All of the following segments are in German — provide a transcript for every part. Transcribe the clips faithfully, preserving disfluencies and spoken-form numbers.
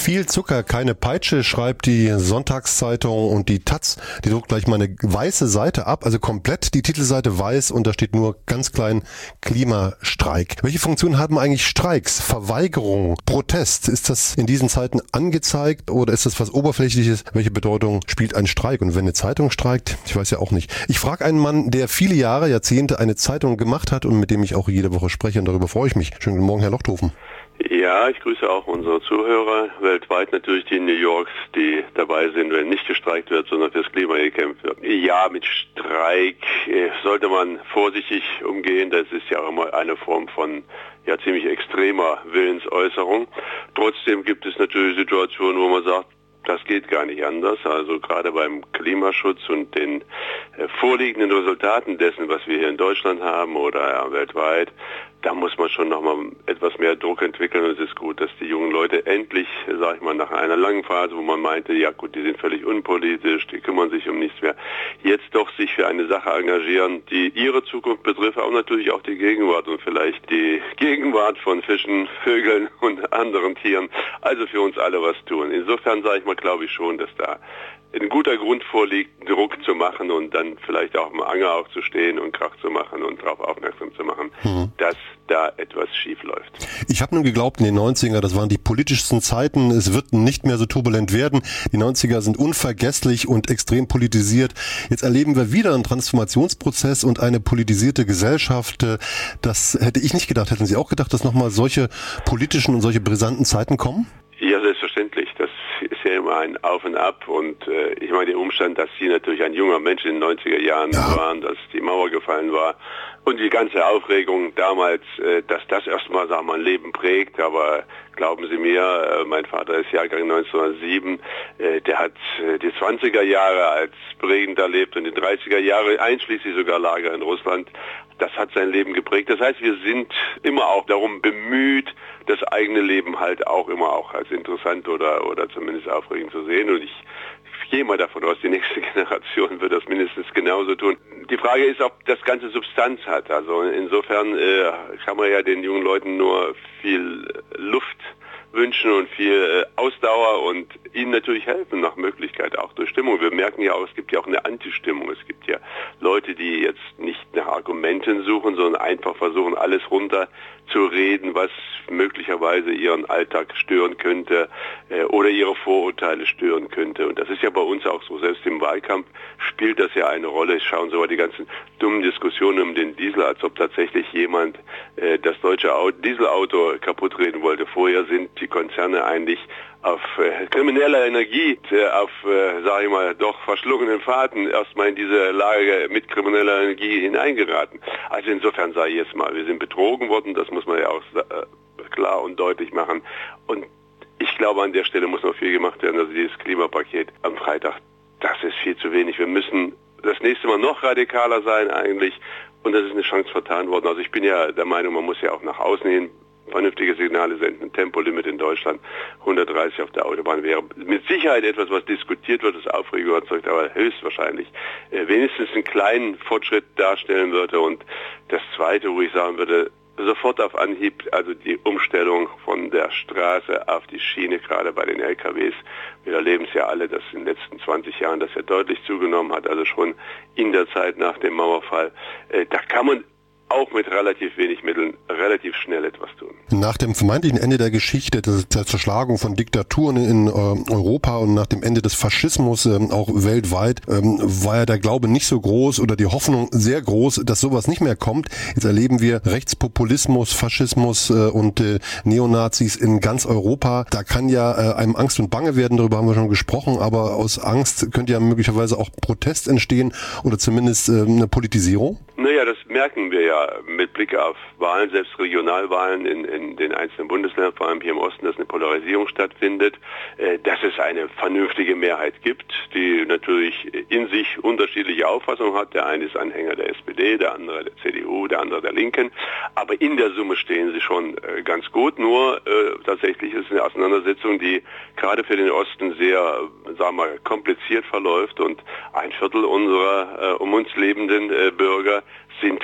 Viel Zucker, keine Peitsche, schreibt die Sonntagszeitung, und die Taz, die druckt gleich mal eine weiße Seite ab, also komplett die Titelseite weiß, und da steht nur ganz klein Klimastreik. Welche Funktion haben eigentlich Streiks, Verweigerung, Protest? Ist das in diesen Zeiten angezeigt oder ist das was Oberflächliches? Welche Bedeutung spielt ein Streik? Und wenn eine Zeitung streikt, ich weiß ja auch nicht. Ich frage einen Mann, der viele Jahre, Jahrzehnte eine Zeitung gemacht hat und mit dem ich auch jede Woche spreche, und darüber freue ich mich. Schönen guten Morgen, Herr Lochthofen. Ja, ich grüße auch unsere Zuhörer, weltweit natürlich die in New Yorks, die dabei sind, wenn nicht gestreikt wird, sondern fürs Klima gekämpft wird. Ja, mit Streik äh, sollte man vorsichtig umgehen, das ist ja auch immer eine Form von ja ziemlich extremer Willensäußerung. Trotzdem gibt es natürlich Situationen, wo man sagt, das geht gar nicht anders. Also gerade beim Klimaschutz und den äh, vorliegenden Resultaten dessen, was wir hier in Deutschland haben oder ja, weltweit, da muss man schon nochmal etwas mehr Druck entwickeln, und es ist gut, dass die jungen Leute endlich, sag ich mal, nach einer langen Phase, wo man meinte, ja gut, die sind völlig unpolitisch, die kümmern sich um nichts mehr, jetzt doch sich für eine Sache engagieren, die ihre Zukunft betrifft, aber natürlich auch die Gegenwart und vielleicht die Gegenwart von Fischen, Vögeln und anderen Tieren, also für uns alle was tun. Insofern sage ich mal, glaube ich schon, dass da ein guter Grund vorliegt, Druck zu machen und dann vielleicht auch am Anger aufzustehen und Krach zu machen und darauf aufmerksam zu machen, mhm. dass da etwas schief läuft. Ich habe nun geglaubt, in den neunziger, das waren die politischsten Zeiten, es wird nicht mehr so turbulent werden. Die neunziger sind unvergesslich und extrem politisiert. Jetzt erleben wir wieder einen Transformationsprozess und eine politisierte Gesellschaft. Das hätte ich nicht gedacht. Hätten Sie auch gedacht, dass nochmal solche politischen und solche brisanten Zeiten kommen? Ja, selbstverständlich. Das ist ja immer ein Auf und Ab, und äh, ich meine, der Umstand, dass Sie natürlich ein junger Mensch in den neunziger Jahren ja. waren, dass die Mauer gefallen war und die ganze Aufregung damals, äh, dass das erstmal, sagen wir mal, ein Leben prägt, aber glauben Sie mir, äh, mein Vater ist Jahrgang neunzehnhundertsieben, äh, der hat äh, die zwanziger Jahre als prägend erlebt und die dreißiger Jahre, einschließlich sogar Lager in Russland. Das hat sein Leben geprägt. Das heißt, wir sind immer auch darum bemüht, das eigene Leben halt auch immer auch als interessant oder oder zumindest aufregend zu sehen. Und ich, ich gehe mal davon aus, die nächste Generation wird das mindestens genauso tun. Die Frage ist, ob das Ganze Substanz hat. Also insofern äh, kann man ja den jungen Leuten nur viel Luft wünschen und viel äh, Ausdauer und ihnen natürlich helfen, nach Möglichkeit auch durch Stimmung. Wir merken ja auch, es gibt ja auch eine Antistimmung. Es gibt ja Leute, die jetzt nicht nach Argumenten suchen, sondern einfach versuchen, alles runter zu reden, was möglicherweise ihren Alltag stören könnte äh, oder ihre Vorurteile stören könnte. Und das ist ja bei uns auch so. Selbst im Wahlkampf spielt das ja eine Rolle. Schauen Sie mal die ganzen dummen Diskussionen um den Diesel, als ob tatsächlich jemand äh, das deutsche Auto, Dieselauto kaputt reden wollte. Vorher sind die Konzerne eigentlich auf äh, krimineller Energie, äh, auf, äh, sage ich mal, doch verschlungenen Fahrten erstmal in diese Lage mit krimineller Energie hineingeraten. Also insofern sage ich jetzt mal, wir sind betrogen worden, das muss man ja auch äh, klar und deutlich machen. Und ich glaube, an der Stelle muss noch viel gemacht werden. Also dieses Klimapaket am Freitag, das ist viel zu wenig. Wir müssen das nächste Mal noch radikaler sein eigentlich, und das ist eine Chance vertan worden. Also ich bin ja der Meinung, man muss ja auch nach außen hin vernünftige Signale senden. Ein Tempolimit in Deutschland, hundertdreißig auf der Autobahn, wäre mit Sicherheit etwas, was diskutiert wird, das Aufregung erzeugt, aber höchstwahrscheinlich äh, wenigstens einen kleinen Fortschritt darstellen würde. Und das Zweite, wo ich sagen würde, sofort auf Anhieb, also die Umstellung von der Straße auf die Schiene, gerade bei den L K Ws. Wir erleben es ja alle, dass in den letzten zwanzig Jahren das ja deutlich zugenommen hat, also schon in der Zeit nach dem Mauerfall. Äh, da kann man auch mit relativ wenig Mitteln relativ schnell etwas tun. Nach dem vermeintlichen Ende der Geschichte, der Zerschlagung von Diktaturen in äh, Europa und nach dem Ende des Faschismus äh, auch weltweit, ähm, war ja der Glaube nicht so groß oder die Hoffnung sehr groß, dass sowas nicht mehr kommt. Jetzt erleben wir Rechtspopulismus, Faschismus äh, und äh, Neonazis in ganz Europa. Da kann ja äh, einem Angst und Bange werden, darüber haben wir schon gesprochen, aber aus Angst könnte ja möglicherweise auch Protest entstehen oder zumindest äh, eine Politisierung. Naja, das merken wir ja mit Blick auf Wahlen, selbst Regionalwahlen in, in den einzelnen Bundesländern, vor allem hier im Osten, dass eine Polarisierung stattfindet, äh, dass es eine vernünftige Mehrheit gibt, die natürlich in sich unterschiedliche Auffassungen hat. Der eine ist Anhänger der S P D, der andere der C D U, der andere der Linken. Aber in der Summe stehen sie schon äh, ganz gut. Nur äh, tatsächlich ist es eine Auseinandersetzung, die gerade für den Osten sehr, sagen wir mal, kompliziert verläuft, und ein Viertel unserer äh, um uns lebenden äh, Bürger sind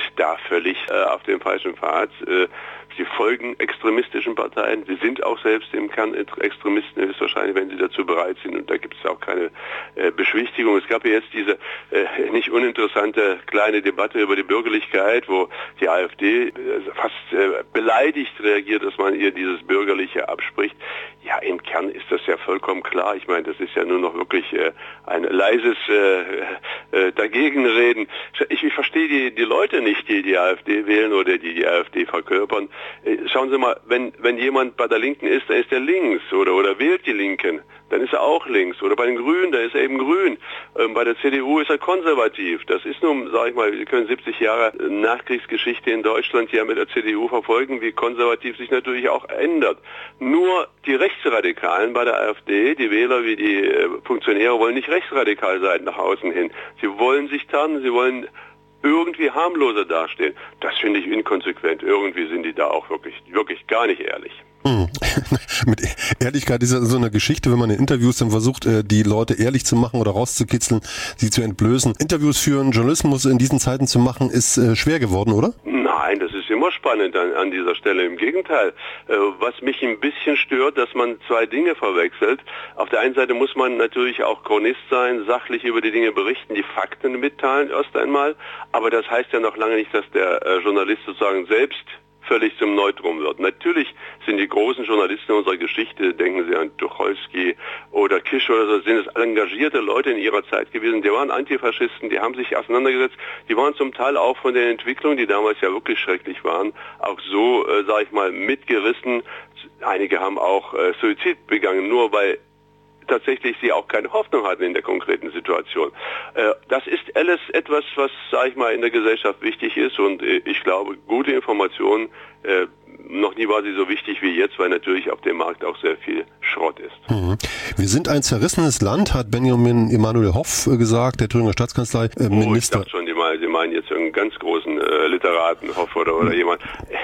da völlig äh, auf dem falschen Pfad. Äh, Sie folgen extremistischen Parteien. Sie sind auch selbst im Kern Extremisten, höchstwahrscheinlich, wenn sie dazu bereit sind. Und da gibt es auch keine äh, Beschwichtigung. Es gab ja jetzt diese äh, nicht uninteressante kleine Debatte über die Bürgerlichkeit, wo die AfD äh, fast äh, beleidigt reagiert, dass man ihr dieses Bürgerliche abspricht. Ja, im Kern ist das ja vollkommen klar. Ich meine, das ist ja nur noch wirklich äh, ein leises äh, äh, Dagegenreden. Ich, ich verstehe die, die Leute nicht, die die AfD wählen oder die die AfD verkörpern. Schauen Sie mal, wenn, wenn jemand bei der Linken ist, dann ist er links oder, oder wählt die Linken, dann ist er auch links. Oder bei den Grünen, dann ist er eben grün. Ähm, bei der C D U ist er konservativ. Das ist nun, sage ich mal, wir können siebzig Jahre Nachkriegsgeschichte in Deutschland ja mit der C D U verfolgen, wie konservativ sich natürlich auch ändert. Nur die Rechtsradikalen bei der AfD, die Wähler wie die äh, Funktionäre wollen nicht rechtsradikal sein nach außen hin. Sie wollen sich tarnen, sie wollen irgendwie harmloser dastehen. Das finde ich inkonsequent. Irgendwie sind die da auch wirklich, wirklich gar nicht ehrlich. Hm. Mit Ehrlichkeit ist ja so eine Geschichte, wenn man in Interviews dann versucht, die Leute ehrlich zu machen oder rauszukitzeln, sie zu entblößen. Interviews führen, Journalismus in diesen Zeiten zu machen, ist äh, schwer geworden, oder? Nein, das ist immer spannend an, an dieser Stelle. Im Gegenteil. Äh, was mich ein bisschen stört, dass man zwei Dinge verwechselt. Auf der einen Seite muss man natürlich auch Chronist sein, sachlich über die Dinge berichten, die Fakten mitteilen erst einmal. Aber das heißt ja noch lange nicht, dass der äh, Journalist sozusagen selbst völlig zum Neutrum wird. Natürlich sind die großen Journalisten unserer Geschichte, denken Sie an Tucholsky oder Kisch oder so, sind es engagierte Leute in ihrer Zeit gewesen. Die waren Antifaschisten, die haben sich auseinandergesetzt. Die waren zum Teil auch von den Entwicklungen, die damals ja wirklich schrecklich waren, auch so, äh, sage ich mal, mitgerissen. Einige haben auch äh, Suizid begangen, nur weil tatsächlich sie auch keine Hoffnung hatten in der konkreten Situation. Äh, das ist alles etwas, was, sage ich mal, in der Gesellschaft wichtig ist und äh, ich glaube, gute Informationen, äh, noch nie war sie so wichtig wie jetzt, weil natürlich auf dem Markt auch sehr viel Schrott ist. Mhm. Wir sind ein zerrissenes Land, hat Benjamin Emanuel Hoff gesagt, der Thüringer Staatskanzlei äh, Minister. Oh, ich dachte schon, die meinen, Sie meinen jetzt einen ganz großen äh, Literaten, Hoff oder, oder mhm. jemand.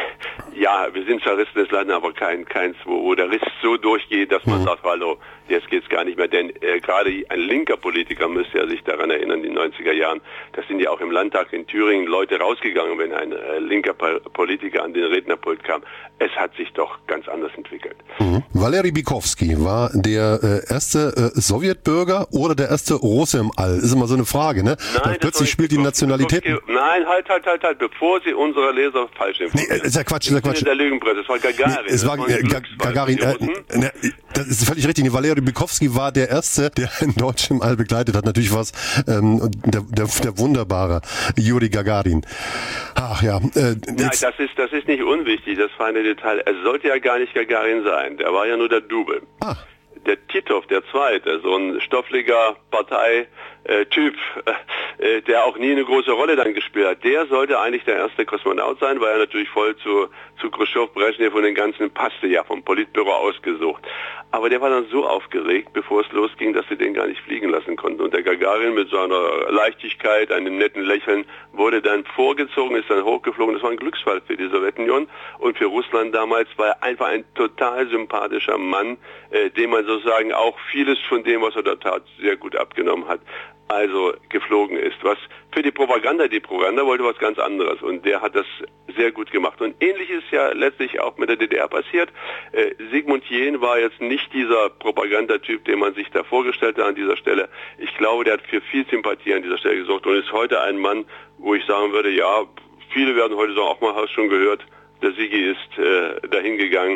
Ja, wir sind zerrissenes Land, aber kein, keins, wo, wo der Riss so durchgeht, dass man mhm. sagt, hallo, jetzt geht's gar nicht mehr. Denn äh, gerade ein linker Politiker müsste ja sich daran erinnern, in den neunziger Jahren, da sind ja auch im Landtag in Thüringen Leute rausgegangen, wenn ein äh, linker Politiker an den Rednerpult kam. Es hat sich doch ganz anders entwickelt. Mhm. Valery Bykovsky war der äh, erste äh, Sowjetbürger oder der erste Russe im All? Ist immer so eine Frage, ne? Nein, plötzlich spielt die Nationalität. Nein, halt, halt, halt, halt, bevor Sie unsere Leser falsch informieren. Nee, ist ja Quatsch, ist ja Quatsch. In der Lügenpresse, es war Gagarin. Nee, es war äh, Gagarin. Äh, ne, das ist völlig richtig. Nee, Valery Bykovsky war der erste, der einen Deutschen im All begleitet hat. Natürlich war es ähm, der, der, der wunderbare Juri Gagarin. Ach ja. Äh, Nein, das ist, das ist nicht unwichtig, das feine Detail. Es sollte ja gar nicht Gagarin sein. Der war ja nur der Double. Ah. Der Titov, der Zweite, so ein stoffliger Parteityp, äh, der auch nie eine große Rolle dann gespielt hat, der sollte eigentlich der erste Kosmonaut sein, weil er natürlich voll zu, zu Khrushchev, Brezhnev und den ganzen passte, ja vom Politbüro ausgesucht. Aber der war dann so aufgeregt, bevor es losging, dass sie den gar nicht fliegen lassen konnten. Und der Gagarin mit seiner Leichtigkeit, einem netten Lächeln, wurde dann vorgezogen, ist dann hochgeflogen. Das war ein Glücksfall für die Sowjetunion und für Russland damals, war er einfach ein total sympathischer Mann, äh, dem man sozusagen auch vieles von dem, was er da tat, sehr gut abgenommen hat. Also geflogen ist. Was für die Propaganda, die Propaganda wollte was ganz anderes und der hat das sehr gut gemacht. Und ähnlich ist ja letztlich auch mit der D D R passiert. Äh, Sigmund Jähn war jetzt nicht dieser Propagandatyp, den man sich da vorgestellt hat an dieser Stelle. Ich glaube, der hat für viel Sympathie an dieser Stelle gesorgt und ist heute ein Mann, wo ich sagen würde, ja, viele werden heute sagen, auch mal hast schon gehört, der Sigi ist äh, dahin gegangen.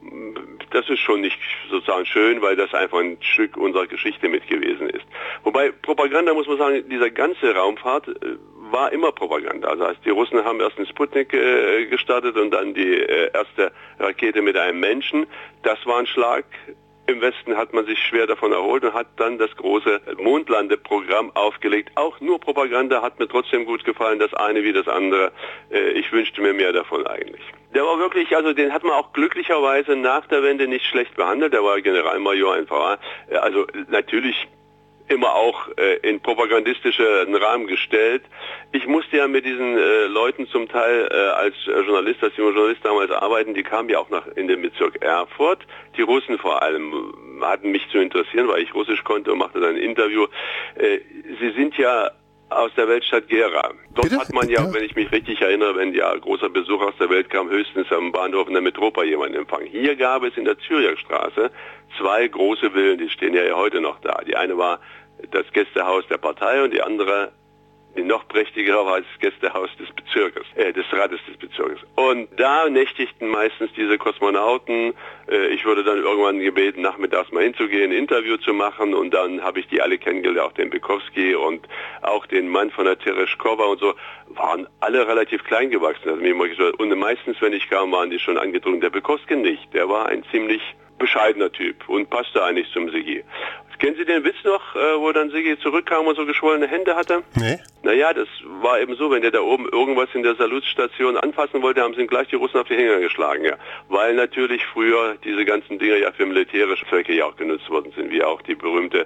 Das ist schon nicht sozusagen schön, weil das einfach ein Stück unserer Geschichte mit gewesen ist. Wobei Propaganda, muss man sagen, dieser ganze Raumfahrt äh, war immer Propaganda. Also heißt, die Russen haben erst den Sputnik äh, gestartet und dann die äh, erste Rakete mit einem Menschen. Das war ein Schlag. Im Westen hat man sich schwer davon erholt und hat dann das große Mondlandeprogramm aufgelegt. Auch nur Propaganda hat mir trotzdem gut gefallen, das eine wie das andere. Ich wünschte mir mehr davon eigentlich. Der war wirklich, also den hat man auch glücklicherweise nach der Wende nicht schlecht behandelt. Der war Generalmajor N V A. Also natürlich immer auch äh, in propagandistischen Rahmen gestellt. Ich musste ja mit diesen äh, Leuten zum Teil äh, als Journalist, als junger Journalist damals arbeiten, die kamen ja auch nach in den Bezirk Erfurt. Die Russen vor allem hatten mich zu interessieren, weil ich Russisch konnte und machte dann ein Interview. Äh, sie sind ja aus der Weltstadt Gera. Dort Bitte? hat man ja, Ja. wenn ich mich richtig erinnere, wenn ja großer Besuch aus der Welt kam, höchstens am Bahnhof in der Metropa jemanden empfangen. Hier gab es in der Zürichstraße zwei große Villen, die stehen ja heute noch da. Die eine war das Gästehaus der Partei und die andere, die noch prächtigere, war das Gästehaus des Bezirkes, äh, des Rates des Bezirkes. Und da nächtigten meistens diese Kosmonauten. Äh, ich wurde dann irgendwann gebeten, nachmittags mal hinzugehen, ein Interview zu machen, und dann habe ich die alle kennengelernt, auch den Bukowski und auch den Mann von der Tereshkova und so, waren alle relativ klein gewachsen. Also mir gesagt, und meistens, wenn ich kam, waren die schon angedrungen. Der Bukowski nicht, der war ein ziemlich bescheidener Typ und passte eigentlich zum Sigi. Kennen Sie den Witz noch, äh, wo dann Sigi zurückkam und so geschwollene Hände hatte? Nee. Naja, das war eben so, wenn der da oben irgendwas in der Salutstation anfassen wollte, haben sie ihm gleich die Russen auf die Hänge geschlagen, ja. Weil natürlich früher diese ganzen Dinger ja für militärische Zwecke ja auch genutzt worden sind, wie auch die berühmte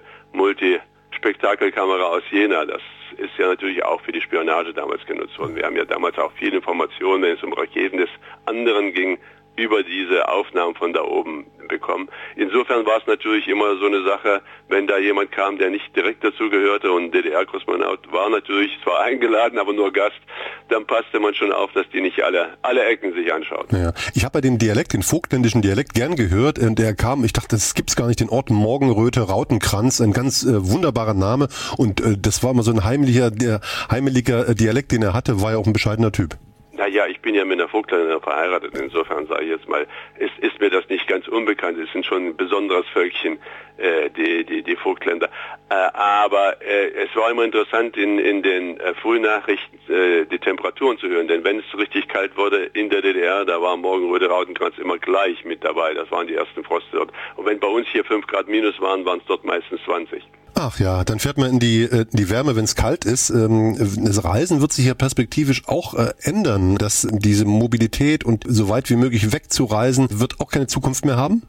Multi-Spektakelkamera aus Jena. Das ist ja natürlich auch für die Spionage damals genutzt worden. Wir haben ja damals auch viele Informationen, wenn es um Raketen des anderen ging, über diese Aufnahmen von da oben bekommen. Insofern war es natürlich immer so eine Sache, wenn da jemand kam, der nicht direkt dazu gehörte, und D D R-Kosmonaut war natürlich zwar eingeladen, aber nur Gast, dann passte man schon auf, dass die nicht alle alle Ecken sich anschauen. Ja. Ich habe ja den Dialekt, den vogtländischen Dialekt gern gehört, und der kam, ich dachte, das gibt's gar nicht, den Ort Morgenröte, Rautenkranz, ein ganz äh, wunderbarer Name, und äh, das war immer so ein heimlicher, der heimeliger äh, Dialekt, den er hatte, war ja auch ein bescheidener Typ. Naja, ich bin ja mit einer Vogtländerin verheiratet, insofern sage ich jetzt mal, ist, ist mir das nicht ganz unbekannt, es sind schon ein besonderes Völkchen, äh, die, die, die Vogtländer. Äh, aber äh, es war immer interessant, in, in den äh, Frühnachrichten äh, die Temperaturen zu hören, denn wenn es richtig kalt wurde in der D D R, da war Morgenröte, Rautenkranz immer gleich mit dabei, das waren die ersten Froste dort. Und wenn bei uns hier fünf Grad minus waren, waren es dort meistens zwanzig. Ach ja, dann fährt man in die, äh, die Wärme, wenn es kalt ist. Ähm, das Reisen wird sich ja perspektivisch auch äh, ändern, dass diese Mobilität und so weit wie möglich wegzureisen, wird auch keine Zukunft mehr haben?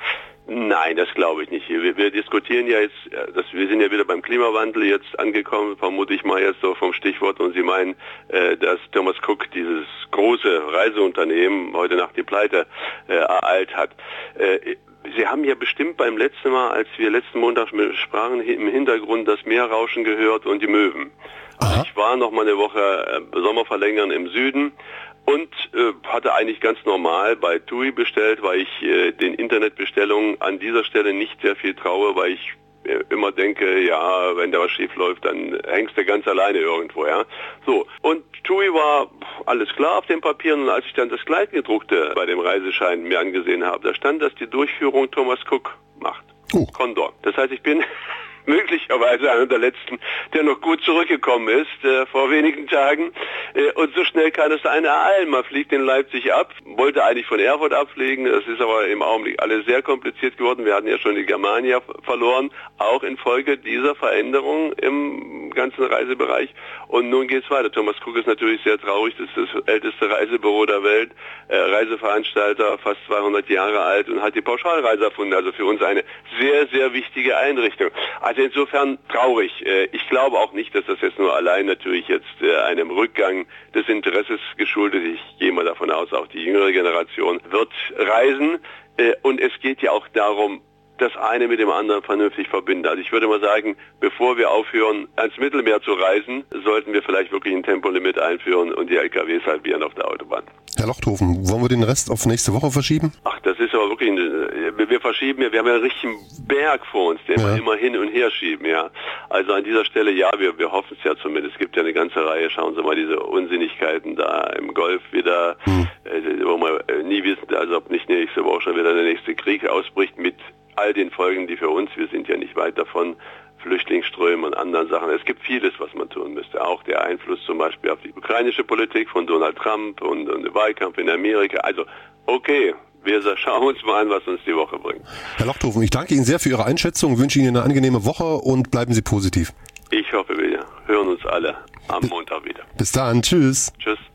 Nein, das glaube ich nicht. Wir, wir diskutieren ja jetzt, dass wir sind ja wieder beim Klimawandel jetzt angekommen, vermute ich mal jetzt so vom Stichwort, und Sie meinen, äh, dass Thomas Cook dieses große Reiseunternehmen heute Nacht die Pleite äh, ereilt hat. Äh, Sie haben ja bestimmt beim letzten Mal, als wir letzten Montag sprachen, im Hintergrund das Meerrauschen gehört und die Möwen. Aha. Ich war noch mal eine Woche äh, Sommer verlängern im Süden und äh, hatte eigentlich ganz normal bei T U I bestellt, weil ich äh, den Internetbestellungen an dieser Stelle nicht sehr viel traue, weil ich äh, immer denke, ja, wenn da was schief läuft, dann hängst du ganz alleine irgendwo, ja. So, und T U I war alles klar auf den Papieren, und als ich dann das Kleingedruckte bei dem Reiseschein mir angesehen habe, da stand, dass die Durchführung Thomas Cook macht. Oh. Condor. Das heißt, ich bin möglicherweise einer der Letzten, der noch gut zurückgekommen ist äh, vor wenigen Tagen. Äh, und so schnell kann es sein ereilen. Man fliegt in Leipzig ab, wollte eigentlich von Erfurt abfliegen. Das ist aber im Augenblick alles sehr kompliziert geworden. Wir hatten ja schon die Germania verloren, auch infolge dieser Veränderung im ganzen Reisebereich. Und nun geht's weiter. Thomas Cook ist natürlich sehr traurig. Das ist das älteste Reisebüro der Welt, äh, Reiseveranstalter, fast zweihundert Jahre alt, und hat die Pauschalreise erfunden. Also für uns eine sehr, sehr wichtige Einrichtung. Also insofern traurig. Ich glaube auch nicht, dass das jetzt nur allein natürlich jetzt einem Rückgang des Interesses geschuldet ist. Ich gehe mal davon aus, auch die jüngere Generation wird reisen. Und es geht ja auch darum, das eine mit dem anderen vernünftig verbinden. Also ich würde mal sagen, bevor wir aufhören, ans Mittelmeer zu reisen, sollten wir vielleicht wirklich ein Tempolimit einführen und die L K Ws halbieren auf der Autobahn. Herr Lochthofen, wollen wir den Rest auf nächste Woche verschieben? Ach, das ist aber wirklich, ein, wir verschieben, wir haben ja einen richtigen Berg vor uns, den ja. wir immer hin und her schieben, ja. Also an dieser Stelle, ja, wir, wir hoffen es ja zumindest. Es gibt ja eine ganze Reihe, schauen Sie mal, diese Unsinnigkeiten da im Golf wieder, hm. äh, wo man nie wissen, also ob nicht nächste Woche schon wieder der nächste Krieg ausbricht mit all den Folgen, die für uns, wir sind ja nicht weit davon, Flüchtlingsströmen und anderen Sachen. Es gibt vieles, was man tun müsste. Auch der Einfluss zum Beispiel auf die ukrainische Politik von Donald Trump und, und den Wahlkampf in Amerika. Also, okay, wir schauen uns mal an, was uns die Woche bringt. Herr Lochthofen, ich danke Ihnen sehr für Ihre Einschätzung, wünsche Ihnen eine angenehme Woche und bleiben Sie positiv. Ich hoffe, wir hören uns alle am Montag wieder. Bis dann, tschüss. Tschüss.